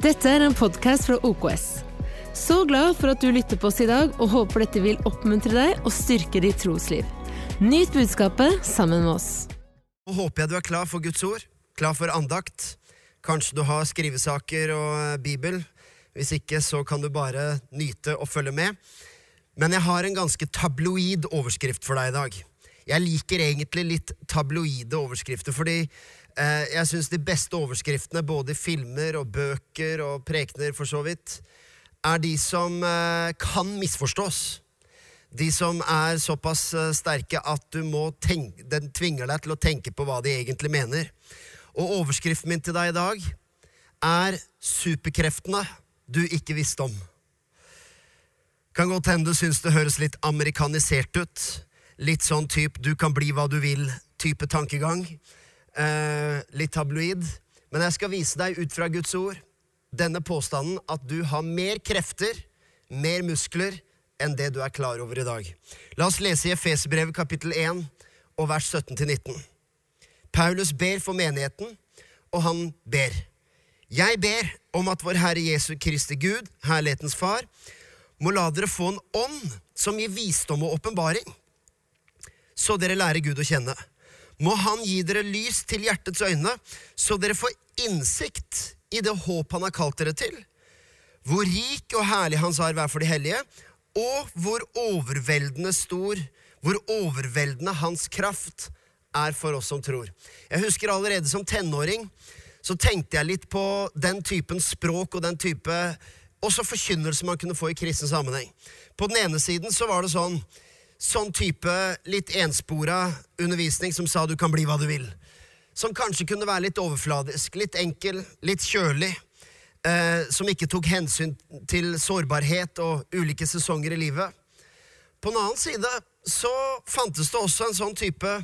Dette en podcast fra OKS. Så glad for at du lytter på oss I dag, og håper dette vil oppmuntre deg og styrke ditt trosliv. Nyt budskapet sammen med oss. Nå håper jeg du klar for Guds ord, klar for andakt. Kanskje du har skrivesaker og Bibel. Hvis ikke, så kan du bare nyte og følge med. Men jeg har en ganske tabloid overskrift for deg I dag. Jeg liker egentlig litt tabloide overskrifter, fordi jeg synes de beste overskriftene, både I filmer og bøker og prekener for så vidt, de som kan misforstås. De som såpass sterke at du må tenke, den tvinger deg til å tenke på hva de egentlig mener. Og overskriften min til deg I dag superkreftene du ikke visste om. Kan godt hende du synes det høres litt amerikanisert ut. Litt sånn typ, du kan bli hva du vil, type tankegang. Litt tabloid. Men jeg skal vise deg ut fra Guds ord denne påstanden at du har mer krefter, mer muskler enn det du klar over I dag. La oss lese I Efeserbrevet kapittel 1 og vers 17-19. Paulus ber for menigheten, og han ber. Jeg ber om at vår Herre Jesu Kristi Gud, herlighetens far, må la dere få en ånd som gir visdom og åpenbaring, så dere lærer Gud å kjenne. Må han gi dere lys til hjertets øyne, så dere får innsikt I det håp han har kalt dere til, hvor rik og herlig hans arv for de hellige, og hvor overveldende stor, hvor overveldende hans kraft for oss som tror. Jeg husker allerede som tenåring, så tenkte jeg litt på den typen språk og den type også forkynnelse man kunne få I kristen sammenheng. På den ene siden så var det sånn type litt ensporet undervisning som sa du kan bli hva du vil. Som kanskje kunne være litt overfladisk, litt enkel, litt kjølig, som ikke tok hensyn til sårbarhet og ulike sesonger I livet. På den annen side så fantes det også en sånn type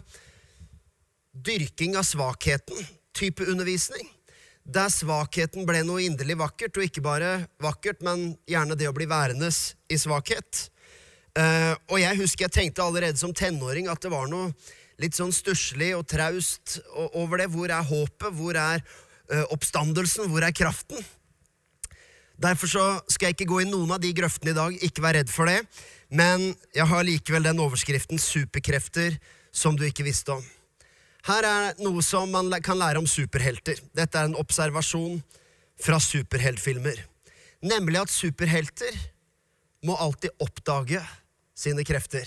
dyrking av svakheten, type undervisning, der svakheten ble noe inderlig vakkert, og ikke bare vakkert, men gjerne det å bli værendes I svakhet. Og jeg husker jeg tenkte allerede som tenåring at det var noe litt sånn stusslig og traust over det. Hvor håpet? Hvor oppstandelsen? Hvor kraften? Derfor så skal jeg ikke gå I noen av de grøftene I dag, ikke vær redd for det, men jeg har likevel den overskriften superkrefter som du ikke visste om. Her noe som man kan lære om superhelter. Dette en observasjon fra superheltfilmer. Nemlig at superhelter må alltid oppdage sine krefter.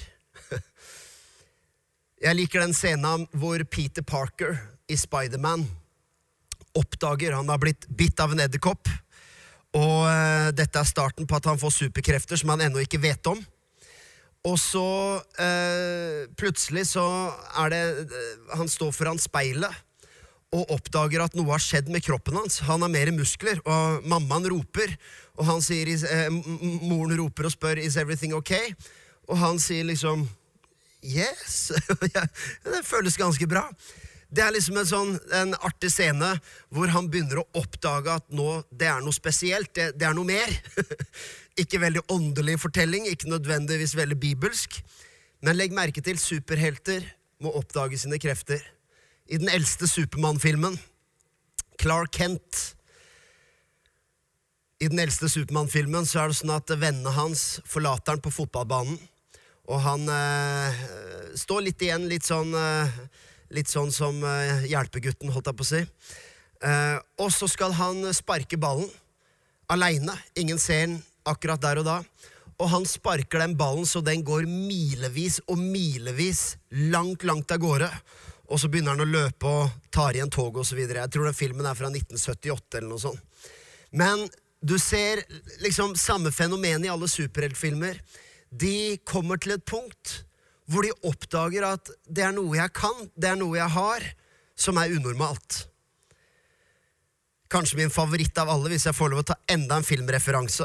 Jeg liker den scenen hvor Peter Parker I Spider-Man oppdager, han har blitt bitt av en edderkopp, og dette starten på at han får superkrefter som han ennå ikke vet om. Og så plutselig så det, han står foran speilet og oppdager at noe har skjedd med kroppen hans. Han har mer muskler, og mammaen roper, og han sier, moren roper og spør, is everything okay? Og han sier liksom, yes, det føles ganske bra. Det liksom en artig scene hvor han begynner å oppdage at nå, det noe spesielt, det noe mer. Ikke veldig åndelig fortelling, ikke nødvendigvis veldig bibelsk, men legg merke til superhelter må oppdage sine krefter. I den eldste Superman-filmen, Clark Kent, I den eldste Superman-filmen så det sånn at vennene hans forlater han på fotballbanen, og han står litt igjen, litt sånn som hjelpegutten, holdt jeg på å si. Og så skal han sparke ballen, alene, ingen ser den akkurat der og da, og han sparker den ballen så den går milevis og milevis langt av gårde, og så begynner han å løpe og tar igjen tog og så videre. Jeg tror den filmen fra 1978 eller noe sånt. Men du ser liksom samme fenomen I alle superheltfilmer. De kommer til et punkt hvor de oppdager at det noe jeg kan, det noe jeg har, som unormalt. Kanskje min favoritt av alle, hvis jeg får lov å ta enda en filmreferanse.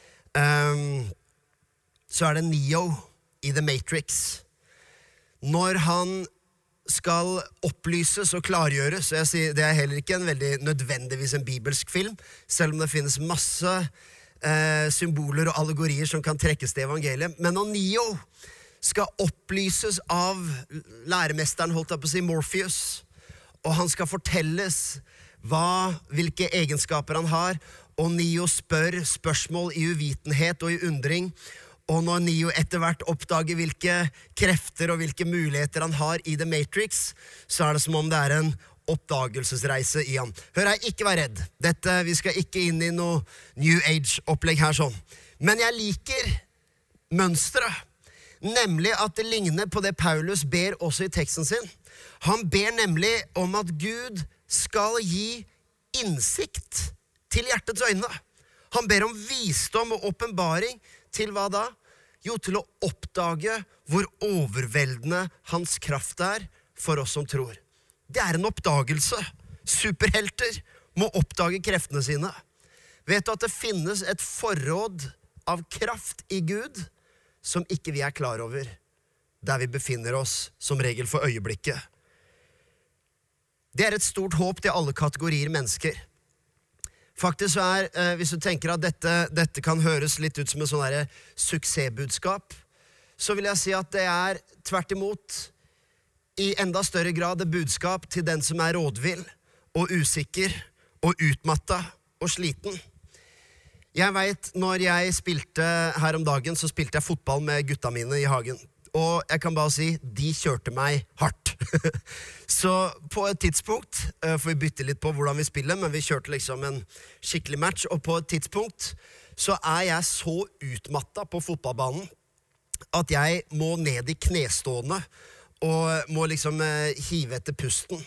Så det Neo I The Matrix. Når han skal opplyses og klargjøres, så jeg sier, det heller ikke en veldig nødvendigvis en bibelsk film, selv om det finnes masse symboler og allegorier som kan trekkes til evangeliet. Men når Neo skal opplyses av læremesteren, holdt jeg på å si, Morpheus, og han skal fortelles hvilke egenskaper han har, og Neo spør spørsmål i uvitenhet og i undring, og når Neo etter hvert oppdager hvilke krefter og hvilke muligheter han har i The Matrix, så det som om det en oppdagelsesreise i han. Hør her, ikke vær redd. Vi skal ikke inn i noe New Age-opplegg her sånn. Men jeg liker mønstret, nemlig at det ligner på det Paulus ber også i teksten sin. Han ber nemlig om at Gud skal gi innsikt til hjertets øyne. Han ber om visdom og åpenbaring til hva da? Jo, til å oppdage hvor overveldende hans kraft for oss som tror. Det en oppdagelse. Superhelter må oppdage kreftene sine. Vet du at det finnes et forråd av kraft i Gud som ikke vi klar over, der vi befinner oss som regel for øyeblikket. Det et stort håp til alle kategorier mennesker. Faktisk så hvis du tenker at dette kan høres litt ut som en sånn suksessbudskap, så vil jeg si at det tvert imot i enda større grad et budskap til den som rådvill og usikker og utmattet og sliten. Jeg vet, når jeg spilte her om dagen, så spilte jeg fotball med gutta mine i hagen. Og jeg kan bare si, de kjørte meg hardt. Så på et tidspunkt, for vi bytter litt på hvordan vi spiller, men vi kjørte liksom en skikkelig match, og på et tidspunkt så jeg så utmattet på fotballbanen at jeg må ned i knestående og må liksom hive etter pusten.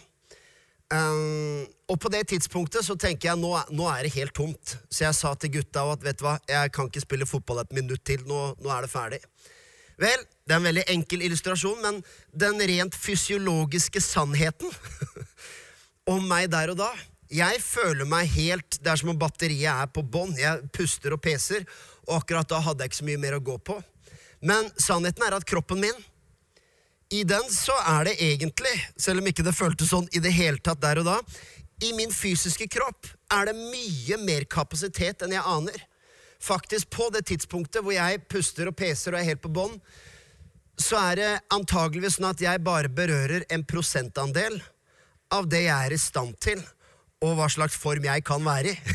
Og på det tidspunktet så tenker jeg, nå det helt tomt. Så jeg sa til gutta at, vet du hva, jeg kan ikke spille fotball et minutt til, nå det ferdig. Vel, det en veldig enkel illustrasjon, men den rent fysiologiske sannheten om meg der og da, jeg føler meg helt, det som om batteriet på bånd, jeg puster og peser, og akkurat da hadde jeg ikke så mye mer å gå på. Men sannheten at kroppen min, i den så det egentlig, selv om ikke det føltes sånn i det hele tatt der og da, i min fysiske kropp det mye mer kapasitet enn jeg aner. Faktisk på det tidspunktet hvor jeg puster og peser og helt på bånd, så det antageligvis sånn at jeg bare berører en prosentandel av det jeg i stand til, og hva slags form jeg kan være i.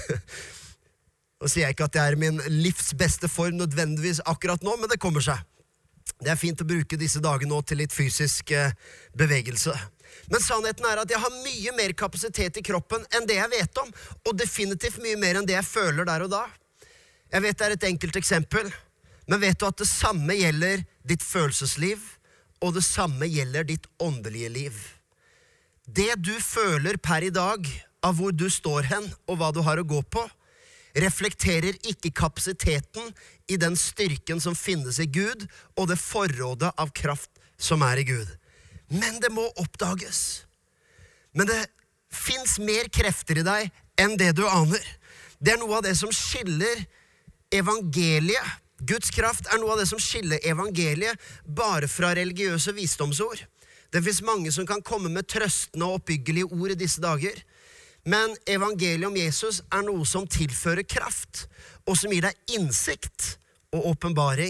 Og sier jeg ikke at jeg min livs beste form nødvendigvis akkurat nå, men det kommer seg. Det fint å bruke disse dagene nå til litt fysisk bevegelse. Men sannheten at jeg har mye mer kapasitet i kroppen enn det jeg vet om, og definitivt mye mer enn det jeg føler der og da. Jeg vet det et enkelt eksempel, men vet du at det samme gjelder ditt følelsesliv, og det samme gjelder ditt åndelige liv. Det du føler per i dag, av hvor du står hen, og hva du har å gå på, reflekterer ikke kapasiteten i den styrken som finnes i Gud, og det forrådet av kraft som i Gud. Men det må oppdages. Men det finnes mer krefter i deg enn det du aner. Det noe av det som skiller evangeliet. Guds kraft noe av det som skiller evangeliet bare fra religiøse visdomsord. Det finnes mange som kan komme med trøstende og oppbyggelige ord i disse dager. Men evangeliet om Jesus noe som tilfører kraft, og som gir deg innsikt og åpenbaring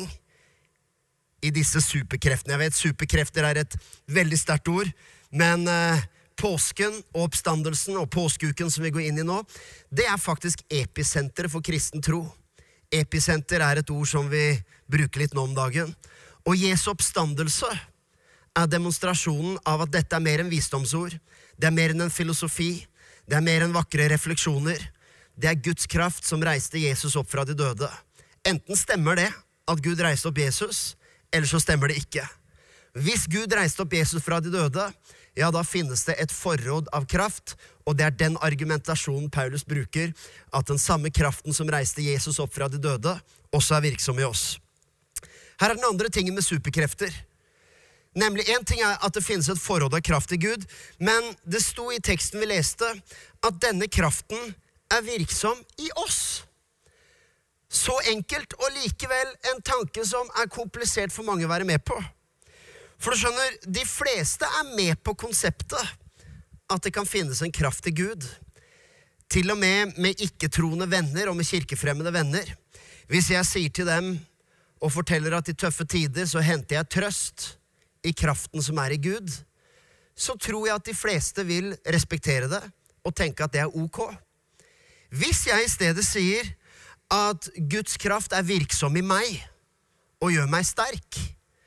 i disse superkreftene. Jeg vet, superkrefter et veldig sterkt ord, men påsken og oppstandelsen og påskeuken som vi går inn i nå, det faktisk episenteret for kristen tro. Episenter et ord som vi bruker litt nå om dagen. Og Jesu oppstandelse demonstrasjonen av at dette mer enn visdomsord, det mer enn en filosofi, det mer enn vakre refleksjoner. Det Guds kraft som reiste Jesus opp fra de døde. Enten stemmer det at Gud reiste opp Jesus, eller så stemmer det ikke. Hvis Gud reiste opp Jesus fra de døde, ja, da finnes det et forråd av kraft, og det den argumentasjonen Paulus bruker, at den samme kraften som reiste Jesus opp fra de døde, også virksom i oss. Her den andre tingen med superkrefter. Nemlig, en ting at det finnes et forråd av kraft i Gud, men det sto i teksten vi leste at denne kraften virksom i oss. Så enkelt, og likevel en tanke som komplisert for mange å være med på. For du skjønner, de fleste med på konseptet at det kan finnes en kraft i Gud. Til og med ikke-troende venner og med kirkefremmede venner. Hvis jeg sier til dem og forteller at i tøffe tider så henter jeg trøst i kraften som i Gud, så tror jeg at de fleste vil respektere det og tenke at det ok. Hvis jeg i stedet sier at Guds kraft virksom i meg og gjør meg sterk,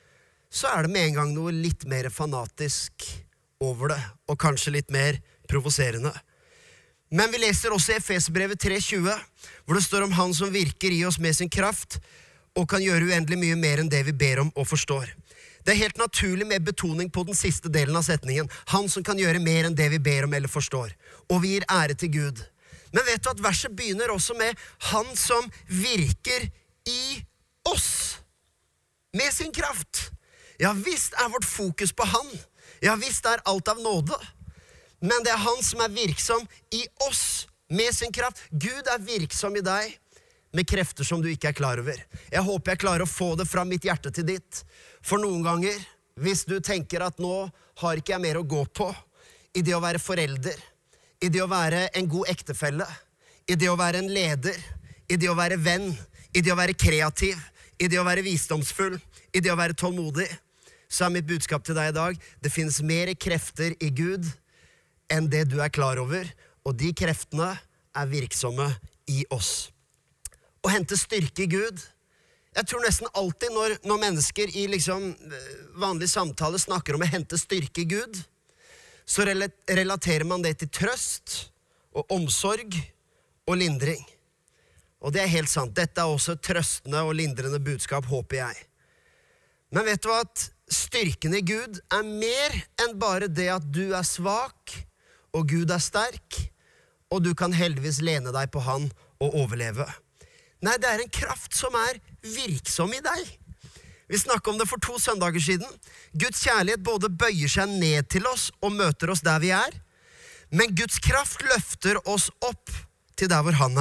så det med en gang noe litt mer fanatisk over det, og kanskje litt mer provoserende. Men vi leser også i Efeserbrevet 3:20, hvor det står om han som virker i oss med sin kraft, og kan gjøre uendelig mye mer enn det vi ber om og forstår. Det helt naturlig med betoning på den siste delen av setningen. Han som kan gjøre mer enn det vi ber om eller forstår. Og vi gir ære til Gud. Men vet du at verset begynner også med han som virker i oss med sin kraft. Ja, visst vårt fokus på han. Ja, visst alt av nåde. Men det han som virksom i oss med sin kraft. Gud virksom i deg med krefter som du ikke klar over. Jeg håper jeg klarer å få det fra mitt hjerte til ditt. For noen ganger, hvis du tenker at nå har ikke jeg mer å gå på i det å være forelder, i det å være en god ektefelle, i det å være en leder, i det å være venn, i det å være kreativ, i det å være visdomsfull, i det å være tålmodig, så mitt budskap til deg i dag, det finnes mer krefter i Gud enn det du klar over, og de kreftene virksomme i oss. Å hente styrke i Gud. Jeg tror nesten alltid når mennesker i vanlig samtale snakker om å hente styrke i Gud, så relaterer man det til trøst og omsorg og lindring. Og det helt sant. Dette også et trøstende og lindrende budskap, håper jeg. Men vet du at styrken i Gud mer enn bare det at du svak, og Gud sterk, og du kan heldigvis lene deg på han og overleve. Nei, det en kraft som virksom i deg. Vi snakket om det for 2 søndager siden. Guds kjærlighet både bøyer seg ned til oss og møter oss der vi men Guds kraft løfter oss opp til der hvor han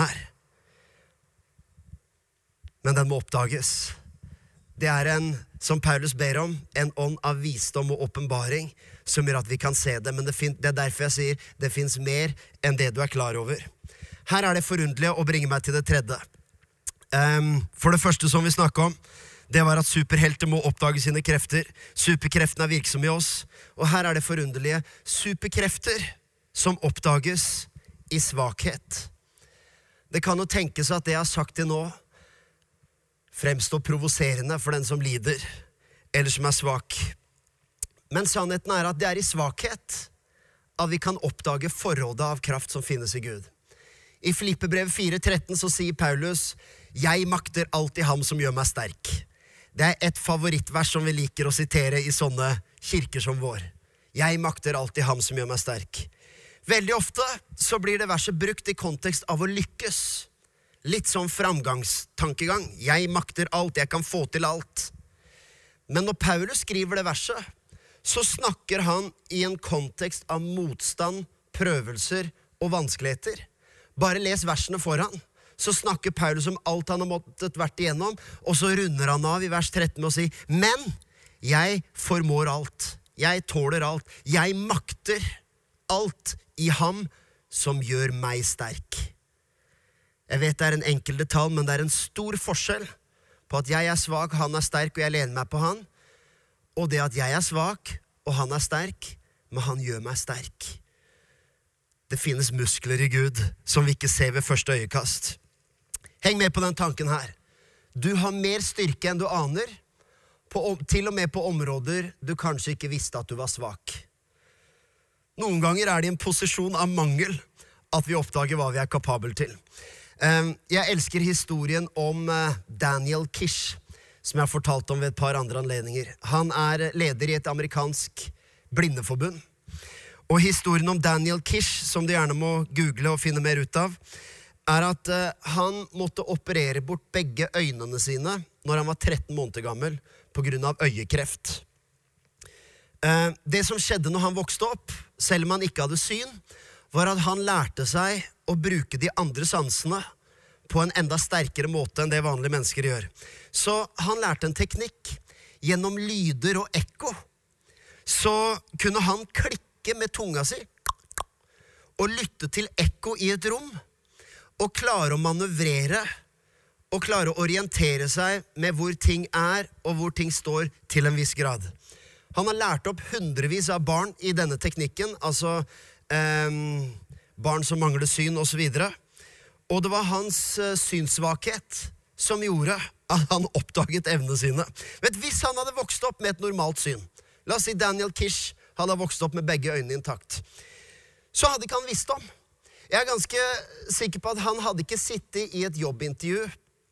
Men den må oppdages. Det som Paulus ber om, en ånd av visdom og åpenbaring som gjør at vi kan se det. Men det derfor jeg sier, det finnes mer enn det du klar over. Her det forunderlige å bringe meg til det tredje. For det første som vi snakket om, det var at superhelter må oppdage sine krefter. Superkreftene virksomme i oss. Og her det forunderlige. Superkrefter som oppdages i svakhet. Det kan jo tenkes at det jeg har sagt til nå fremstår provoserende for den som lider, eller som svak. Men sannheten at det i svakhet at vi kan oppdage forrådet av kraft som finnes i Gud. I Filippebrevet 4:13 så sier Paulus, jeg makter alltid ham som gjør meg sterk. Det et favorittvers som vi liker å sitere i sånne kirker som vår. Jeg makter alltid ham som gjør meg sterk. Veldig ofte så blir det verset brukt i kontekst av å lykkes. Litt som framgangstankegang. Jeg makter alt, jeg kan få til alt. Men når Paulus skriver det verset, så snakker han i en kontekst av motstand, prøvelser og vanskeligheter. Bare les versene foran. Så snakker Paulus om alt han har måttet vært igjennom, og så runder han av i vers 13 med å si, men jeg formår alt, jeg tåler alt, jeg makter alt i ham som gjør meg sterk. Jeg vet det en enkel detalj, men det en stor forskjell på at jeg svak, han sterk, og jeg lener meg på han, og det at jeg svak, og han sterk, men han gjør meg sterk. Det finnes muskler i Gud som vi ikke ser ved første øyekast. Heng med på den tanken her. Du har mer styrke enn du aner, til og med på områder du kanskje ikke visste at du var svak. Noen ganger det i en posisjon av mangel at vi oppdager hva vi kapabel til. Jeg elsker historien om Daniel Kish, som jeg har fortalt om ved et par andre anledninger. Han leder i et amerikansk blindeforbund. Og historien om Daniel Kish, som du gjerne må google og finne mer ut av, at han måtte operere bort begge øynene sine når han var 13 måneder gammel på grunn av øyekreft. Det som skjedde når han vokste opp, selv om han ikke hadde syn, var at han lærte seg å bruke de andre sansene på en enda sterkere måte enn det vanlige mennesker gjør. Så han lærte en teknikk gjennom lyder og ekko. Så kunne han klikke med tunga si og lytte til ekko i et rom og klare å manøvrere og klare å orientere seg med hvor ting og hvor ting står til en viss grad. Han har lært opp hundrevis av barn i denne teknikken, altså barn som mangler syn og så videre. Og det var hans synssvakhet som gjorde at han oppdaget evnene sine. Hvis han hadde vokst opp med et normalt syn, la oss si Daniel Kish hadde vokst opp med begge øynene intakt, så hadde ikke han visst om. Jeg er ganske sikker på at han hadde ikke sittet i et jobbintervju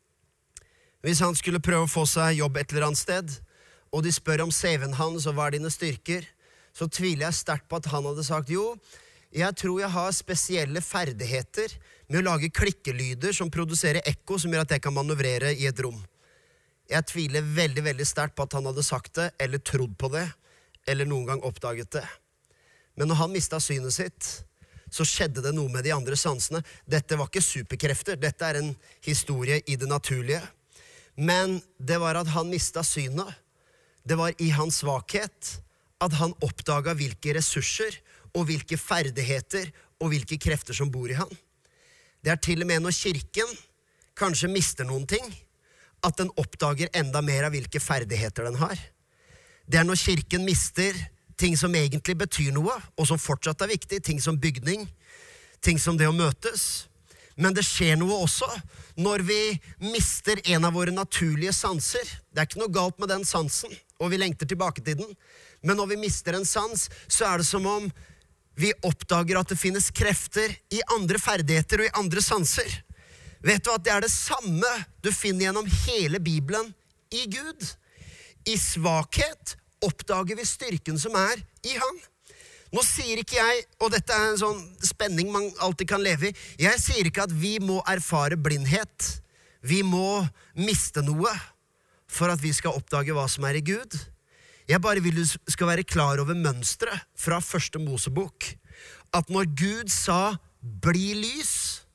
hvis han skulle prøve å få seg jobb et eller annet sted, og de spør om CV-en hans og hva er dine styrker, så tviler jeg sterkt på at han hadde sagt, jo, jeg tror jeg har spesielle ferdigheter med å lage klikkelyder som produserer ekko, som gjør at jeg kan manøvrere i et rom. Jeg tviler veldig, veldig sterkt på at han hadde sagt det, eller trodd på det, eller noen gang oppdaget det. Men når han mistet synet sitt, så skjedde det noe med de andre sansene. Dette var ikke superkrefter, dette er en historie i det naturlige. Men det var at han mistet synet. Det var i hans svakhet at han oppdaget hvilke ressurser og hvilke ferdigheter og hvilke krefter som bor i han. Det er til og med når kirken kanskje mister noen ting, at den oppdager enda mer av hvilke ferdigheter den har. Det er når kirken mister ting som egentlig betyr noe, og som fortsatt er viktig, ting som bygning, ting som det å møtes. Men det skjer noe også når vi mister en av våre naturlige sanser. Det er ikke noe galt med den sansen, og vi lengter tilbake til den. Men når vi mister en sans, så er det som om vi oppdager at det finnes krefter i andre ferdigheter og i andre sanser. Vet du at det er det samme du finner gjennom hele Bibelen i Gud? I svakhet oppdager vi styrken som er i han. Nå sier ikke jeg, og dette er en sånn spenning man alltid kan leve i, jeg sier ikke at vi må erfare blindhet. Vi må miste noe for at vi skal oppdage hva som er i Gud. Jeg bare vil du skal være klar over mønstret fra første Mosebok. At når Gud sa, bli lys,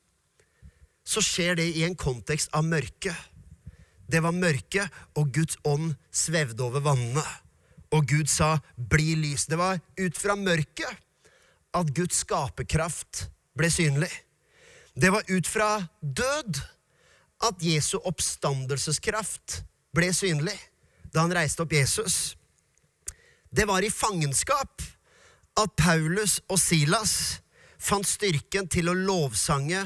så skjer det i en kontekst av mørke. Det var mørke, og Guds ånd svevde over vannene. Og Gud sa, bli lys. Det var ut fra mørket at Guds skaperkraft ble synlig. Det var ut fra død at Jesu oppstandelseskraft ble synlig da han reiste opp Jesus. Det var i fangenskap at Paulus og Silas fant styrken til å lovsynge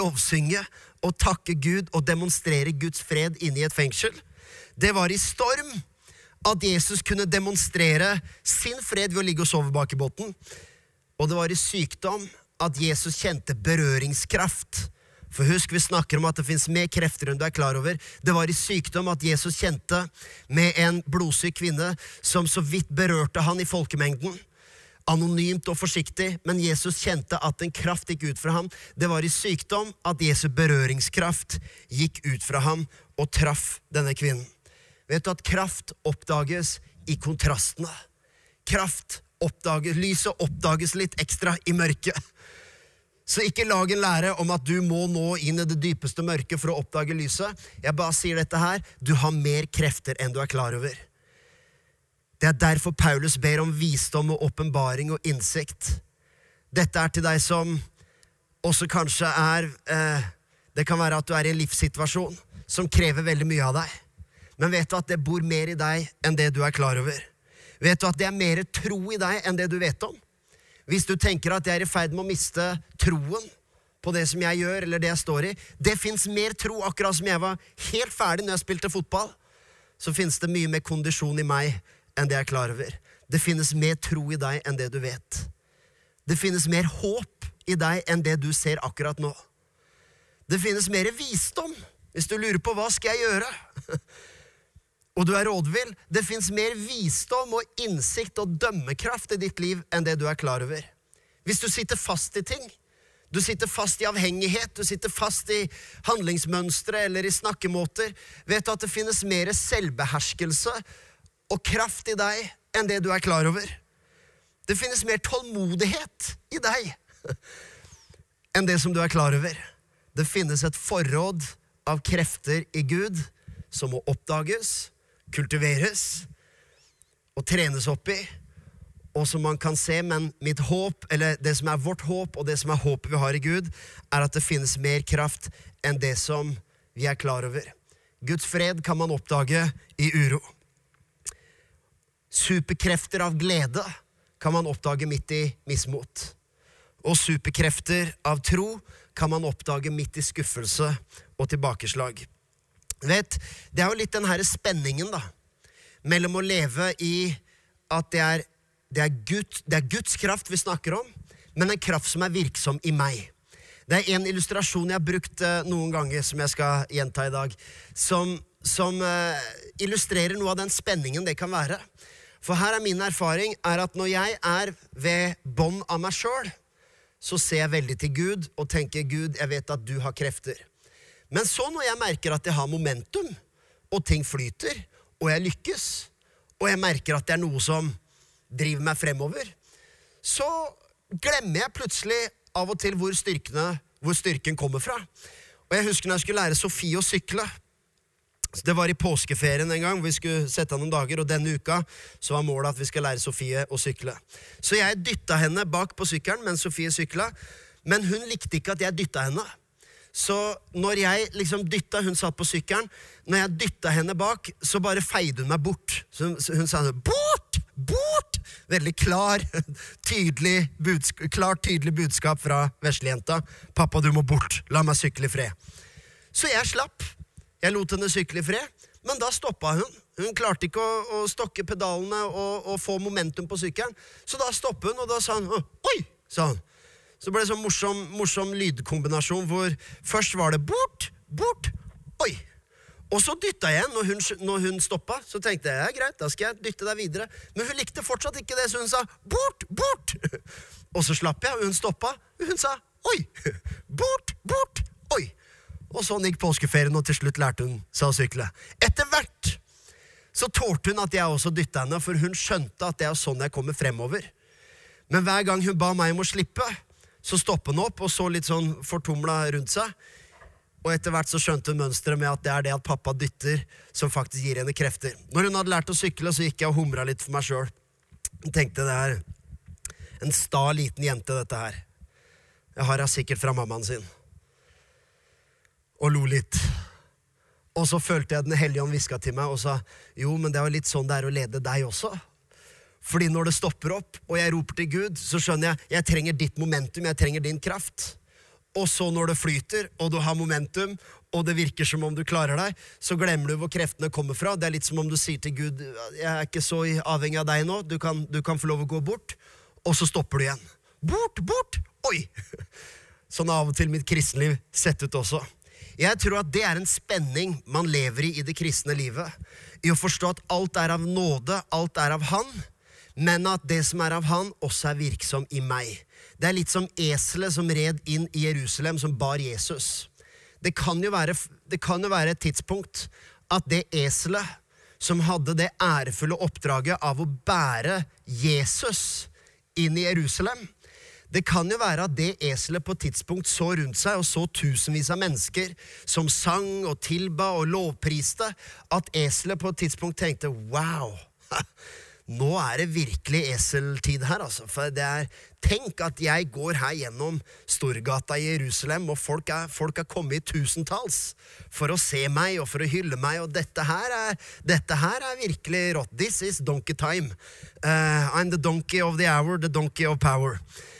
og takke Gud og demonstrere Guds fred inne i et fengsel. Det var i storm at Jesus kunne demonstrere sin fred ved å ligge og sove bak i båten. Og det var i sykdom at Jesus kjente berøringskraft. For husk, vi snakker om at det finnes mer krefter enn du er klar over. Det var i sykdom at Jesus kjente med en blodsyk kvinne som så vidt berørte han i folkemengden. Anonymt og forsiktig, men Jesus kjente at en kraft gikk ut fra ham. Det var i sykdom at Jesu berøringskraft gikk ut fra ham og traff denne kvinnen. Vet du at kraft oppdages i kontrastene? Lyset oppdages litt ekstra i mørket. Så ikke lag en lære om at du må nå inn i det dypeste mørket for å oppdage lyset. Jeg bare sier dette her, du har mer krefter enn du er klar over. Det er derfor Paulus ber om visdom og åpenbaring og innsikt. Dette er til deg som også kanskje det kan være at du er i en livssituasjon som krever veldig mye av deg. Men vet du at det bor mer i deg enn det du er klar over? Vet du at det er mer tro i deg enn det du vet om? Hvis du tenker at jeg er i ferd med å miste troen på det som jeg gjør, eller det jeg står i, det finnes mer tro, akkurat som jeg var helt ferdig når jeg spilte fotball, så finnes det mye mer kondisjon i meg enn det jeg er klar over. Det finnes mer tro i deg enn det du vet. Det finnes mer håp i deg enn det du ser akkurat nå. Det finnes mer visdom, hvis du lurer på hva skal jeg gjøre? Og du er rådvill, det finnes mer visdom og innsikt og dømmekraft i ditt liv enn det du er klar over. Hvis du sitter fast i ting, du sitter fast i avhengighet, du sitter fast i handlingsmønstre eller i snakkemåter, vet du at det finnes mer selvbeherskelse og kraft i deg enn det du er klar over. Det finnes mer tålmodighet i deg enn det som du er klar over. Det finnes et forråd av krefter i Gud som må oppdages, kultiveres og trenes opp i, og som man kan se, men mitt håp, eller det som er vårt håp, og det som er håpet vi har i Gud, er at det finnes mer kraft enn det som vi er klar over. Guds fred kan man oppdage i uro. Superkrefter av glede kan man oppdage midt i mismot. Og superkrefter av tro kan man oppdage midt i skuffelse og tilbakeslag. Vet, det jo litt den her spenningen da, mellom å leve i at det er Guds kraft vi snakker om, men en kraft som virksom i meg. Det en illustrasjon jeg har brukt noen ganger, som jeg skal gjenta i dag, som illustrerer noe av den spenningen det kan være. For her min erfaring at når jeg ved bånd av meg selv, så ser jeg veldig til Gud og tenker, Gud, jeg vet at du har krefter. Men så når jeg merker at jeg har momentum, og ting flyter, og jeg lykkes, og jeg merker at det noe som driver meg fremover, så glemmer jeg plutselig av og til hvor styrken kommer fra. Og jeg husker når jeg skulle lære Sofie å sykle. Det var i påskeferien en gang, hvor vi skulle sette av noen dager, og denne uka så var målet at vi skal lære Sofie å sykle. Så jeg dyttet henne bak på sykkelen mens Sofie syklet, men hun likte ikke at jeg dyttet henne. Så når jeg liksom dyttet, hun satt på sykkelen, når jeg dyttet henne bak, så bare feide hun meg bort. Så hun sa, bort! Veldig tydelig budskap fra veslejenta. Pappa, du må bort. La meg sykle i fred. Så jeg slapp. Jeg lot henne sykle i fred, men da stoppet hun. Hun klarte ikke å stokke pedalene og få momentum på sykkelen. Så da stoppet hun, og da sa hun, oi, sa hun. Så ble det sånn morsom lydkombinasjon hvor først var det bort, oi. Og så dyttet jeg når hun stoppet, så tenkte jeg, ja greit, da skal jeg dytte deg videre. Men hun likte fortsatt ikke det, så hun sa, bort. Og så slapp jeg, og hun stoppet, og hun sa, oi, bort, oi. Og sånn gikk påskeferien, og til slutt lærte hun seg å sykle. Etter hvert så tålte hun at jeg også dyttet henne, for hun skjønte at det sånn jeg kommer fremover. Men hver gang hun ba meg om å slippe, så stoppet hun opp og så litt sånn fortumlet rundt seg. Og etter hvert så skjønte hun mønstret med at det det at pappa dytter som faktisk gir henne krefter. Når hun hadde lært å sykle, så gikk jeg og humret litt for meg selv. Jeg tenkte det en sta liten jente dette her. Jeg har henne sikkert fra mammaen sin. Og lo litt. Og så følte jeg den hellige ånd visket til meg og sa, jo, men det jo litt sånn det å lede deg også. Fordi når det stopper opp, og jeg roper til Gud, så skjønner jeg trenger ditt momentum, jeg trenger din kraft. Og så når det flyter, og du har momentum, og det virker som om du klarer deg, så glemmer du hvor kreftene kommer fra. Det litt som om du sier til Gud, jeg ikke så avhengig av deg nå, du kan få lov å gå bort, og så stopper du igjen. Bort, oi! Sånn av og til mitt kristenliv sett ut også. Jeg tror at det en spenning man lever i det kristne livet, i å forstå at alt av nåde, alt av han, men at det som av han også virksom i meg. Det litt som eselet som red inn i Jerusalem som bar Jesus. Det kan jo være et tidspunkt at det eselet som hadde det ærefulle oppdraget av å bære Jesus inn i Jerusalem, det kan jo være at det eselet på et tidspunkt så rundt seg og så tusenvis av mennesker som sang og tilba og lovpriste, at eselet på et tidspunkt tenkte, wow, nå det virkelig eseltid her, altså. For det tenk at jeg går her gjennom Storgata i Jerusalem, og folk kommet i tusentalls for å se meg og for å hylle meg, og dette her virkelig rått. This is donkey time. I'm the donkey of the hour, the donkey of power.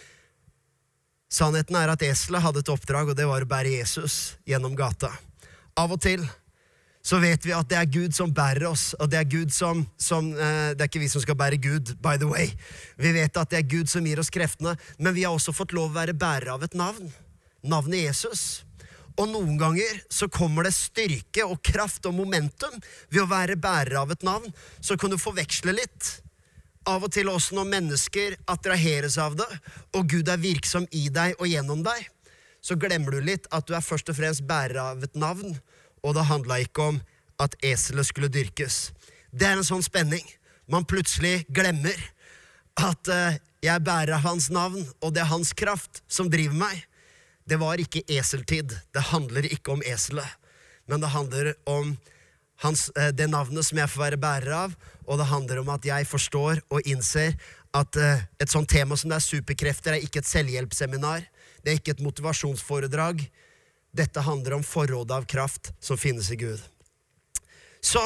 Sannheten at eselet hadde et oppdrag, og det var å bære Jesus gjennom gata. Av og til så vet vi at det Gud som bærer oss, og det Gud det ikke vi som skal bære Gud, by the way. Vi vet at det Gud som gir oss kreftene, men vi har også fått lov å være bærer av et navn. Navnet Jesus. Og noen ganger så kommer det styrke og kraft og momentum ved å være bærer av et navn, så kan du forveksle litt. Av og til også når mennesker attraheres av det, og Gud virksom i deg og gjennom deg, så glemmer du litt at du først og fremst bærer av et navn, og det handlet ikke om at eselet skulle dyrkes. Det en sånn spenning. Man plutselig glemmer at jeg bærer av hans navn, og det hans kraft som driver meg. Det var ikke eseltid. Det handler ikke om eselet. Men det handler om det navnet som jeg får være bærer av, og det handler om at jeg forstår og innser at et sånt tema som det superkrefter ikke et selvhjelpsseminar. Det ikke et motivasjonsforedrag. Dette handler om forrådet av kraft som finnes i Gud. Så,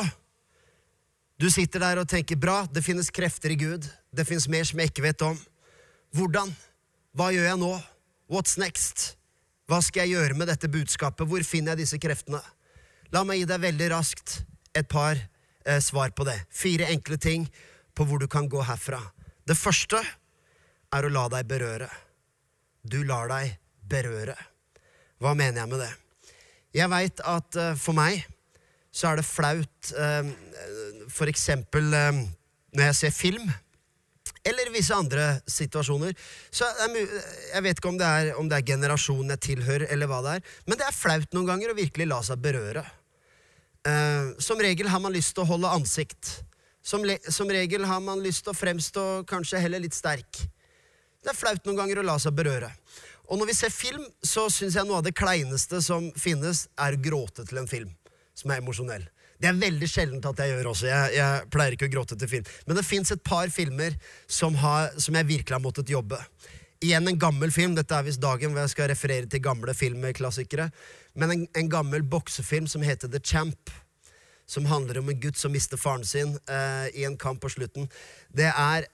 du sitter der og tenker, bra, det finnes krefter i Gud. Det finnes mer som jeg ikke vet om. Hvordan? Hva gjør jeg nå? What's next? Hva skal jeg gjøre med dette budskapet? Hvor finner jeg disse kreftene? La meg gi deg veldig raskt et par svar på det. 4 enkle ting på hvor du kan gå herfra. Det første er å la deg berøre. Du lar deg berøre. Hva mener jeg med det? Jeg vet at for meg så er det flaut, for eksempel når jeg ser film, eller visse andre situasjoner, så jeg vet ikke om det er generasjonen jeg tilhører, eller hva det er, men det er flaut noen ganger å virkelig la seg berøre. Som regel har man lyst til å holde ansikt. Som regel har man lyst til å fremstå kanskje heller litt sterk. Det er flaut noen ganger å la seg berøre. Og når vi ser film, så synes jeg noe av det kleineste som finnes er å gråte til en film som er emosjonell. Det er veldig sjeldent at jeg gjør også. Jeg pleier ikke å gråte til film. Men det finnes et par filmer som jeg virkelig har måttet jobbe. Igjen en gammel film, dette er vist dagen hvor jeg skal referere til gamle filmklassikere, men en gammel boksefilm som heter The Champ, som handler om en gutt som mister faren sin i en kamp på slutten. Det er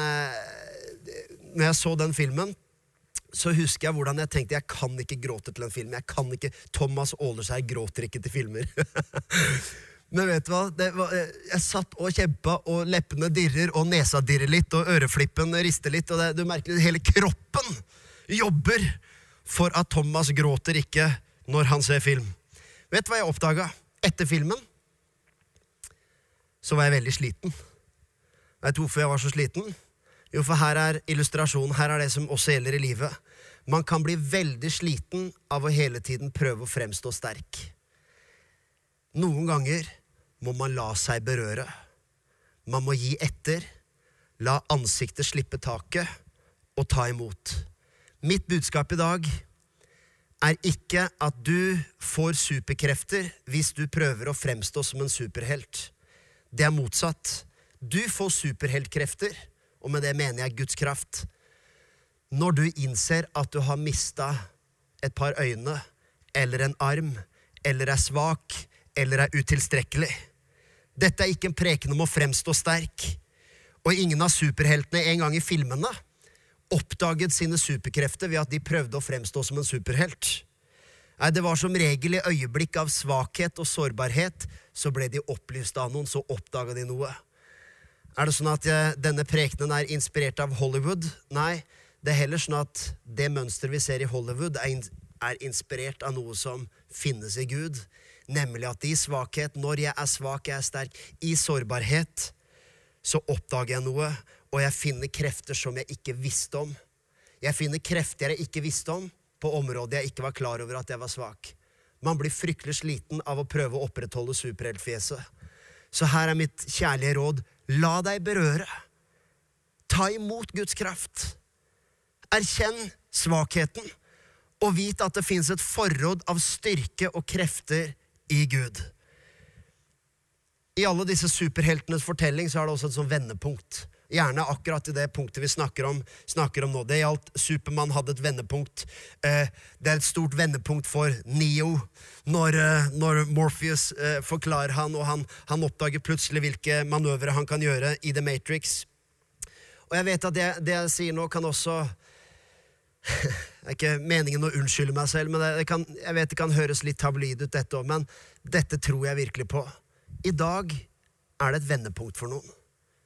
når jeg så den filmen, så husker jeg hvordan jeg tenkte, jeg kan ikke gråte til en film. Jeg kan ikke, Thomas Ålersheim gråter ikke til filmer. Men vet du hva? Jeg satt og kjempet, og leppene dirrer, og nesa dirrer litt, og øreflippen rister litt, og du merker hele kroppen jobber for at Thomas gråter ikke når han ser film. Vet du hva jeg oppdaget? Etter filmen så var jeg veldig sliten. Vet du hvorfor jeg var så sliten? Jo, for her er illustrasjonen, her er det som også gjelder i livet. Man kan bli veldig sliten av å hele tiden prøve å fremstå sterk. Noen ganger må man la seg berøre. Man må gi etter, la ansiktet slippe taket og ta imot. Mitt budskap i dag er ikke at du får superkrefter hvis du prøver å fremstå som en superhelt. Det er motsatt. Du får superheltkrefter, og med det mener jeg Guds kraft, når du innser at du har mistet et par øyne, eller en arm, eller er svak, eller er utilstrekkelig. Dette er ikke en preken om å fremstå sterk, og ingen av superheltene en gang i filmene oppdaget sine superkrefter ved at de prøvde å fremstå som en superhelt. Nei, det var som regel i øyeblikk av svakhet og sårbarhet, så ble de opplyst av noen, så oppdaget de noe. Er det sånn at denne prekenen er inspirert av Hollywood? Nei, det er heller sånn at det mønster vi ser i Hollywood er inspirert av noe som finnes i Gud. Nemlig at i svakhet, når jeg er svak, jeg er sterk, i sårbarhet, så oppdager jeg noe, og jeg finner krefter som jeg ikke visste om. Jeg finner krefter jeg ikke visste om på områder jeg ikke var klar over at jeg var svak. Man blir fryktelig sliten av å prøve å opprettholde superheltfjeset. Så her er mitt kjærlige råd. La deg berøre. Ta imot Guds kraft. Erkjenn svakheten, og vit at det finnes et forråd av styrke og krefter i Gud. I alle disse superheltenes fortelling så er det også et sånn vendepunkt. Gjerne akkurat i det punktet vi snakker om nå. Det gjaldt Superman hadde et vendepunkt. Det er et stort vendepunkt for Neo når Morpheus forklarer han, og han oppdager plutselig hvilke manøvre han kan gjøre i The Matrix. Og jeg vet at det jeg sier nå kan også det er ikke meningen å unnskylde meg selv, men jeg vet det kan høres litt tabloid ut dette også, men dette tror jeg virkelig på. I dag er det et vendepunkt for noen.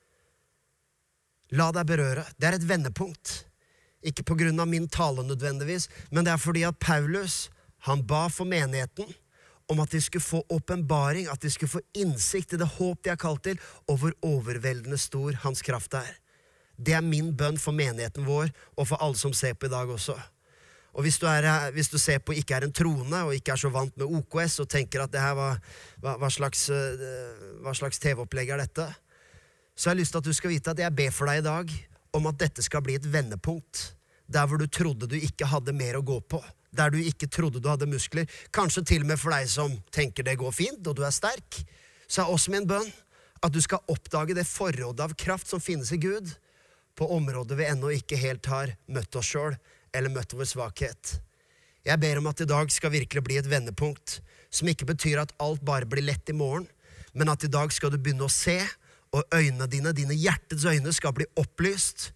La deg berøre. Det er et vendepunkt. Ikke på grunn av min tale nødvendigvis, men det er fordi at Paulus, han ba for menigheten om at de skulle få åpenbaring, at de skulle få innsikt i det håp de er kalt til, og hvor overveldende stor hans kraft er. Det er min bønn for menigheten vår, og for alle som ser på i dag også. Og hvis du ser på ikke er en troende, og ikke er så vant med OKS, og tenker at det her hva slags TV-opplegg er dette, så har jeg lyst til at du skal vite at jeg ber for deg i dag om at dette skal bli et vendepunkt. Der hvor du trodde du ikke hadde mer å gå på. Der du ikke trodde du hadde muskler. Kanskje til og med for deg som tenker det går fint, og du er sterk. Så er også min bønn at du skal oppdage det forrådet av kraft som finnes i Gud, på områder vi ennå ikke helt har møtt oss selv, eller møtt vår svakhet. Jeg ber om at i dag skal virkelig bli et vendepunkt, som ikke betyr at alt bare blir lett i morgen, men at i dag skal du begynne å se, og øynene dine hjertets øyne skal bli opplyst,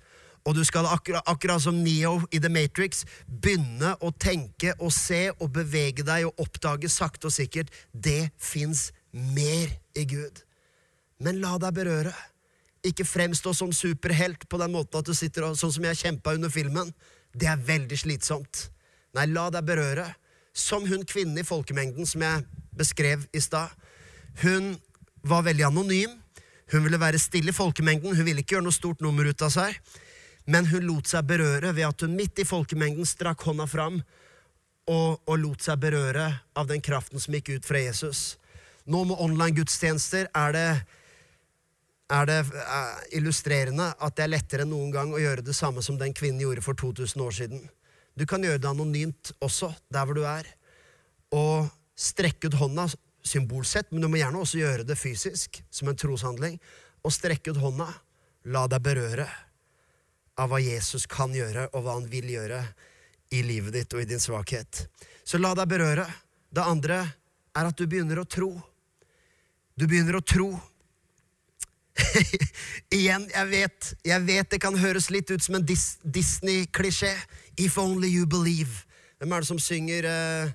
Og du skal akkurat som Neo i The Matrix begynne å tenke og se og bevege deg og oppdage sakte og sikkert. Det finnes mer i Gud. Men la deg berøre. Ikke fremstå som superhelt på den måten at du sitter og, sånn som jeg kjempet under filmen. Det er veldig slitsomt. Nei, la deg berøre. Som hun kvinnen i folkemengden som jeg beskrev i stad. Hun var veldig anonym. Hun ville være stille i folkemengden. Hun ville ikke gjøre noe stort nummer ut av seg. Men hun lot seg berøre ved at hun midt i folkemengden strakk hånda fram og lot seg berøre av den kraften som gikk ut fra Jesus. Nå med online gudstjenester er det illustrerende at det er lettere enn noen gang å gjøre det samme som den kvinnen gjorde for 2000 år siden. Du kan gjøre det anonymt også, der hvor du er. Og strekke ut hånda, symbolsett, men du må gjerne også gjøre det fysisk, som en troshandling. Og strekke ut hånda, la deg berøre av hva Jesus kan gjøre, og hva han vil gjøre i livet ditt og i din svakhet. Så la deg berøre. Det andre er at du begynner å tro. Du begynner å tro. Igjen, jeg vet det kan høres litt ut som en Disney-klisjé. If only you believe. Hvem er det som synger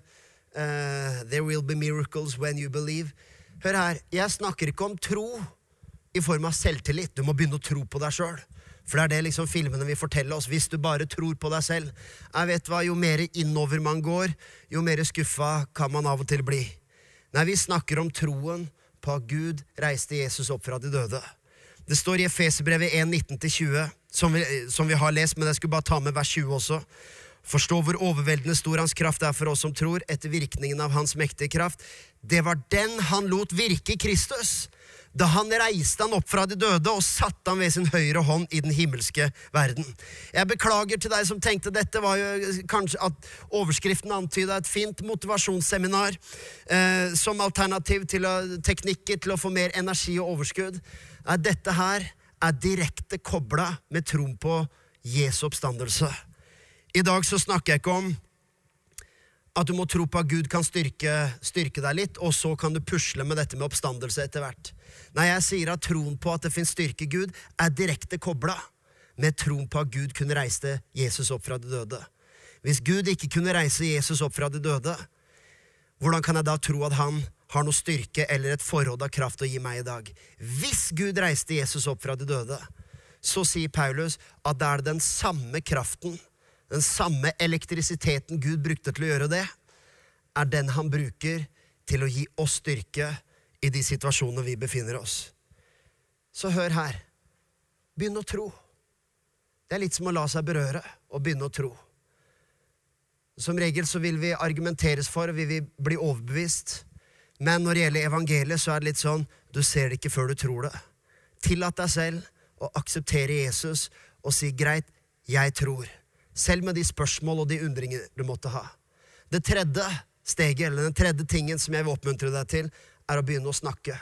There will be miracles when you believe? Hør her, jeg snakker ikke om tro i form av selvtillit. Du må begynne å tro på deg selv. For det er det liksom filmene vil fortelle oss. Hvis du bare tror på deg selv. Jeg vet hva, jo mer innover man går, jo mer skuffet kan man av og til bli. Nei, vi snakker om troen på at Gud reiste Jesus opp fra de døde. Det står i Efeserbrevet 1:19-20, som vi har lest, men jeg skulle bare ta med vers 20 også. Forstå hvor overveldende stor hans kraft er for oss som tror, etter virkningen av hans mektige kraft. Det var den han lot virke i Kristus, da han reiste han opp fra de døde og satte han ved sin høyre hånd i den himmelske verden. Jeg beklager til deg som tenkte dette var jo kanskje at overskriften antydet et fint motivasjonsseminar som alternativ til teknikker til å få mer energi og overskudd. Dette her er direkte koblet med troen på Jesu oppstandelse. I dag så snakker jeg ikke om at du må tro på at Gud kan styrke deg litt, og så kan du pusle med dette med oppstandelse etter hvert. Nei, jeg sier at troen på at det finnes styrke i Gud er direkte koblet med troen på at Gud kunne reise Jesus opp fra de døde. Hvis Gud ikke kunne reise Jesus opp fra de døde, hvordan kan jeg da tro at han har noe styrke eller et forråd av kraft å gi meg i dag? Hvis Gud reiste Jesus opp fra de døde, så sier Paulus at det er den samme kraften, den samme elektrisiteten Gud brukte til å gjøre det, er den han bruker til å gi oss styrke i de situasjonene vi befinner oss. Så hør her. Begynn å tro. Det er litt som å la seg berøre og begynne å tro. Som regel så vil vi argumenteres for, vi vil bli overbevist. Men når det gjelder evangeliet så er det litt sånn, du ser det ikke før du tror det. Tillat deg selv å akseptere Jesus og si, greit, jeg tror. Selv med de spørsmål og de undringer du måtte ha. Det tredje steget, eller den tredje tingen som jeg vil oppmuntre deg til, er å begynne å snakke.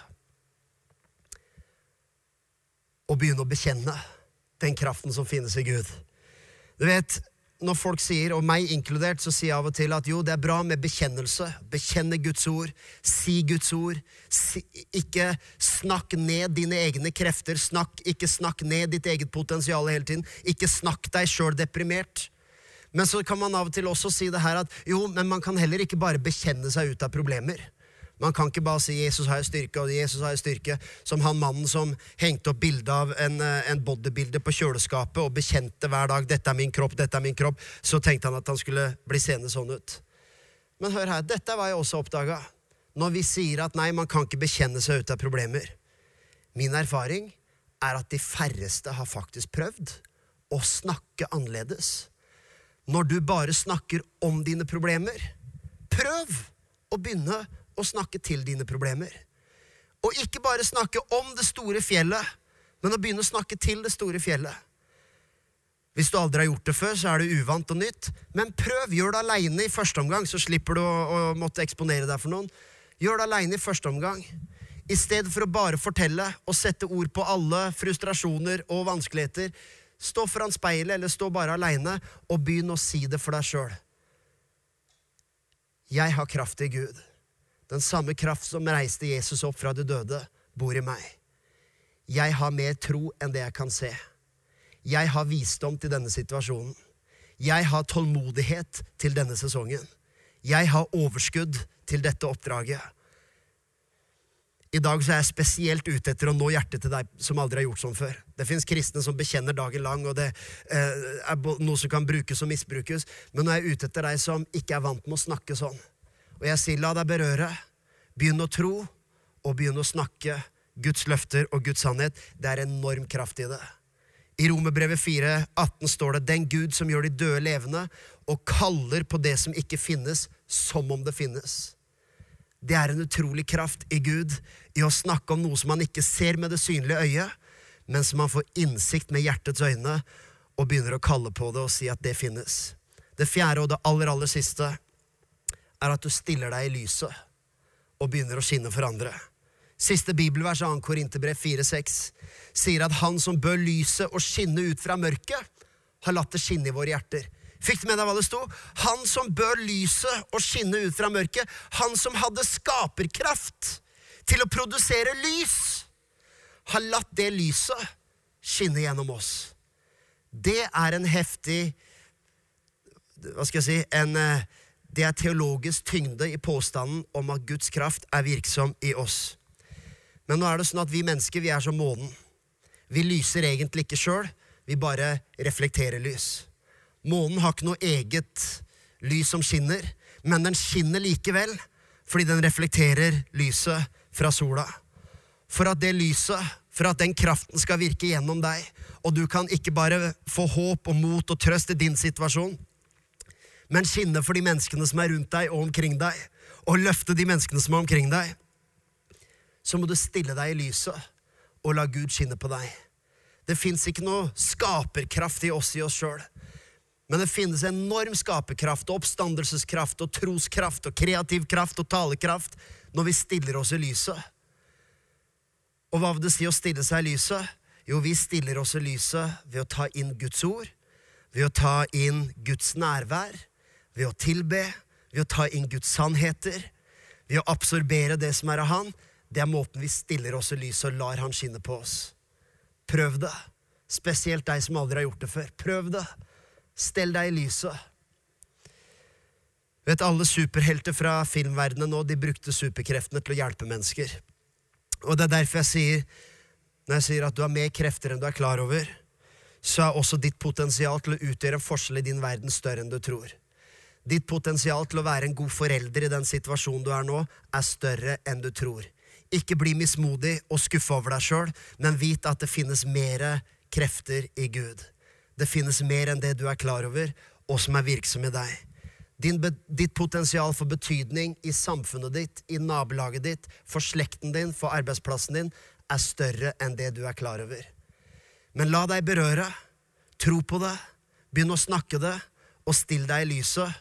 Og begynne å bekjenne den kraften som finnes i Gud. Du vet, når folk sier, og meg inkludert, så sier jeg av og til at jo, det er bra med bekjennelse. Bekjenne Guds ord, si Guds ord. Ikke snakk ned dine egne krefter, ikke snakk ned ditt eget potensial hele tiden. Ikke snakk deg selv deprimert. Men så kan man av og til også si det her at jo, men man kan heller ikke bare bekjenne seg ut av problemer. Man kan ikke bare si Jesus har styrke, og Jesus har styrke, som han mannen som hengte opp bilde av en bodybuilder på kjøleskapet og bekjente hver dag, dette er min kropp, dette er min kropp. Så tenkte han at han skulle bli seende sånn ut. Men hør her, dette var jeg også oppdaget. Når vi sier at nei, man kan ikke bekjenne seg ut av problemer. Min erfaring er at de færreste har faktisk prøvd å snakke annerledes. Når du bare snakker om dine problemer, prøv å begynne å snakke til dine problemer. Og ikke bare snakke om det store fjellet, men å begynne å snakke til det store fjellet. Hvis du aldri har gjort det før, så er det uvant og nytt. Men prøv, gjør det alene i første omgang, så slipper du å måtte eksponere deg for noen. Gjør det alene i første omgang. I stedet for å bare fortelle og sette ord på alle frustrasjoner og vanskeligheter, stå foran speilet eller stå bare alene og begynn å si det for deg selv. Jeg har kraft i Gud. Den samme kraft som reiste Jesus opp fra de døde, bor i meg. Jeg har mer tro enn det jeg kan se. jeg har visdom til denne situasjonen. Jeg har tålmodighet til denne sesongen. Jeg har overskudd til dette oppdraget. I dag så er jeg spesielt ute etter å nå hjertet til deg som aldri har gjort sånn før. Det finnes kristne som bekjenner dagen lang, og det er noe som kan brukes og misbrukes. Men nå er jeg ute etter deg som ikke er vant med å snakke sånn. Og jeg sier, la deg berøre, begynn å tro, og begynn å snakke Guds løfter og Guds sannhet. Det er enorm kraft i det. I Romerbrevet 4:18 står det, den Gud som gjør de døde levende, og kaller på det som ikke finnes, som om det finnes. Det er en utrolig kraft i Gud i å snakke om noe som man ikke ser med det synlige øyet, men som man får innsikt med hjertets øyne og begynner å kalle på det og si at det finnes. Det fjerde og det aller siste er at du stiller deg i lyset og begynner å skinne for andre. Siste bibelvers av 2. Korinterbrev 4:6 sier at han som bør lyse og skinne ut fra mørket, har latt det skinne i våre hjerter. Fikk du med deg hva det sto? Han som bør lyse og skinne ut fra mørket, han som hadde skaperkraft til å produsere lys, har latt det lyset skinne gjennom oss. Det er en heftig, det er teologisk tyngde i påstanden om at Guds kraft er virksom i oss. Men nå er det sånn at vi mennesker, vi er som månen. Vi lyser egentlig ikke selv, vi bare reflekterer lys. Månen har ikke noe eget lys som skinner, men den skinner likevel, fordi den reflekterer lyset fra sola. For at det lyset, for at den kraften skal virke gjennom deg, og du kan ikke bare få håp og mot og trøst i din situasjon, men skinne for de menneskene som er rundt deg og omkring deg, og løfte de menneskene som er omkring deg, så må du stille deg i lyset og la Gud skinne på deg. Det finnes ikke noe skaperkraft i oss selv. Men det finnes enorm skaperkraft og oppstandelseskraft og troskraft og kreativ kraft og talekraft når vi stiller oss i lyset. Og hva vil det si å stille seg i lyset? Jo, vi stiller oss i lyset ved å ta inn Guds ord, ved å ta inn Guds nærvær, ved å tilbe, ved å ta inn Guds sannheter, ved å absorbere det som er av han. Det er måten vi stiller oss i lyset og lar han skinne på oss. Prøv det. Spesielt deg som aldri har gjort det før. Prøv det. Stell deg i lyset. Vet, alle superhelter fra filmverdenen nå, de brukte superkreftene til å hjelpe mennesker. Og det er derfor jeg sier, når jeg sier at du har mer krefter enn du er klar over, så er også ditt potensial til å utgjøre en forskjell i din verden større enn du tror. Ditt potensial til å være en god forelder i den situasjonen du er nå, er større enn du tror. Ikke bli mismodig og skuffe over deg selv, men vit at det finnes mer krefter i Gud. Det finnes mer enn det du er klar over, og som er virksom i deg. Ditt potensial for betydning i samfunnet ditt, i nabolaget ditt, for slekten din, for arbeidsplassen din, er større enn det du er klar over. Men la deg berøre, tro på det, begynn å snakke det, og still deg i lyset.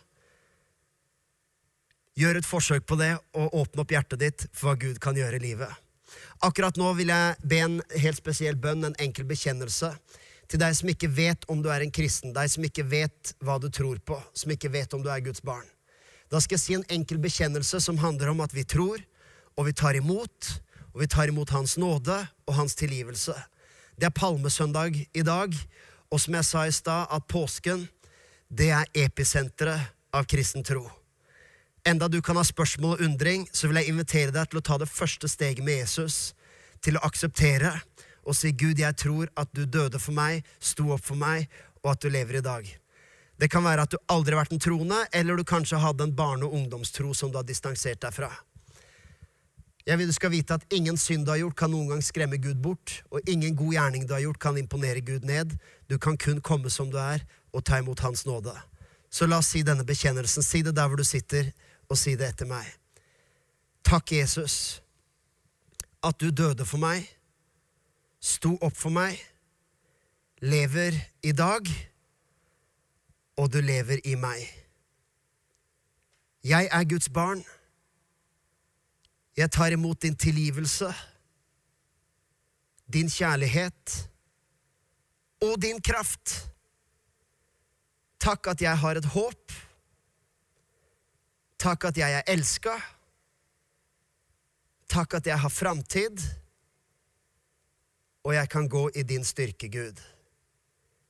Gjør et forsøk på det, og åpne opp hjertet ditt for hva Gud kan gjøre i livet. Akkurat nå vil jeg be en helt spesiell bønn, en enkel bekjennelse, til deg som ikke vet om du er en kristen, deg som ikke vet hva du tror på, som ikke vet om du er Guds barn. Da skal jeg si en enkel bekjennelse som handler om at vi tror, og vi tar imot hans nåde og hans tilgivelse. Det er palmesøndag i dag, og som jeg sa i stad, at påsken, det er episenteret av kristen tro. Enda du kan ha spørsmål og undring, så vil jeg invitere deg til å ta det første steget med Jesus, til å akseptere og si, Gud, jeg tror at du døde for meg, sto opp for meg, og at du lever i dag. Det kan være at du aldri har vært en troende, eller du kanskje hadde en barne- og ungdomstro som du har distansert deg fra. Jeg vil du skal vite at ingen synd du har gjort kan noen gang skremme Gud bort, og ingen god gjerning du har gjort kan imponere Gud ned. Du kan kun komme som du er, og ta imot hans nåde. Så la oss si denne bekjennelsen. Si det der hvor du sitter, og si det etter meg. Takk, Jesus, at du døde for meg, sto opp for meg, lever i dag, og du lever i meg. Jeg er Guds barn. Jeg tar imot din tilgivelse, din kjærlighet og din kraft. Takk at jeg har et håp. Takk at jeg er elsket. Takk at jeg har framtid. Og jeg kan gå i din styrke, Gud.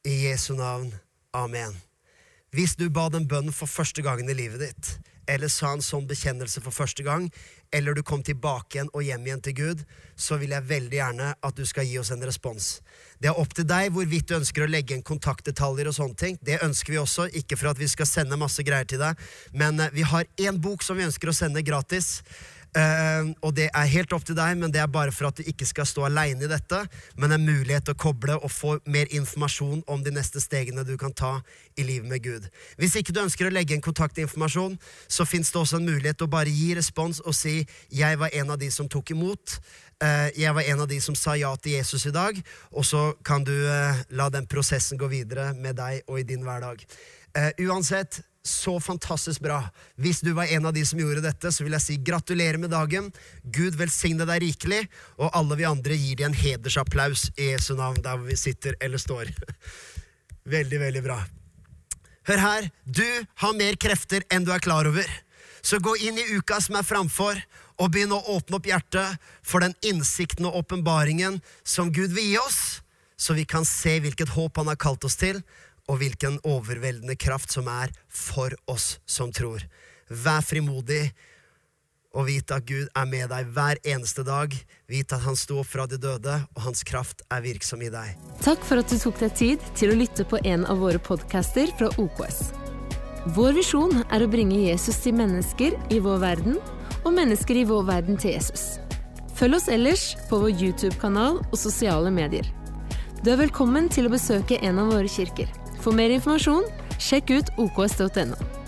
I Jesu navn. Amen. Hvis du ba den bønnen for første gangen I livet ditt, eller sa en sånn bekjennelse for første gang, eller du kom tilbake igjen og hjem igjen til Gud, så vil jeg veldig gjerne at du skal gi oss en respons. Det opp til deg hvorvidt du ønsker å legge inn kontaktdetaljer og sånne ting. Det ønsker vi også, ikke for at vi skal sende masse greier til deg, men vi har en bok som vi ønsker å sende gratis, og det helt opp til deg, men det bare for at du ikke skal stå alene I dette, men en mulighet til å koble og få mer informasjon om de neste stegene du kan ta I livet med Gud. Hvis ikke du ønsker å legge en kontaktinformasjon, så finnes det også en mulighet til å bare gi respons og si, jeg var en av de som tok imot, jeg var en av de som sa ja til Jesus I dag, og så kan du la den prosessen gå videre med deg og I din hverdag. Uansett, så fantastisk bra. Hvis du var en av de som gjorde dette, så vil jeg si gratulerer med dagen. Gud velsigne deg rikelig, og alle vi andre gir deg en hedersapplaus I Jesu navn, der vi sitter eller står. Veldig, veldig bra. Hør her, du har mer krefter enn du klar over. Så gå inn I uka som framfor, og begynn å åpne opp hjertet for den innsikten og åpenbaringen som Gud vil gi oss, så vi kan se hvilket håp han har kalt oss til, og hvilken overveldende kraft som for oss som tror. Vær frimodig, og vit at Gud med deg hver eneste dag. Vit at han sto opp fra de døde, og hans kraft virksom I deg. Takk for at du tok deg tid til å lytte på en av våre podcaster fra OKS. Vår visjon å bringe Jesus til mennesker I vår verden, og mennesker I vår verden til Jesus. Følg oss ellers på vår YouTube-kanal og sosiale medier. Du velkommen til å besøke en av våre kirker. For mer informasjon, sjekk ut oks.no.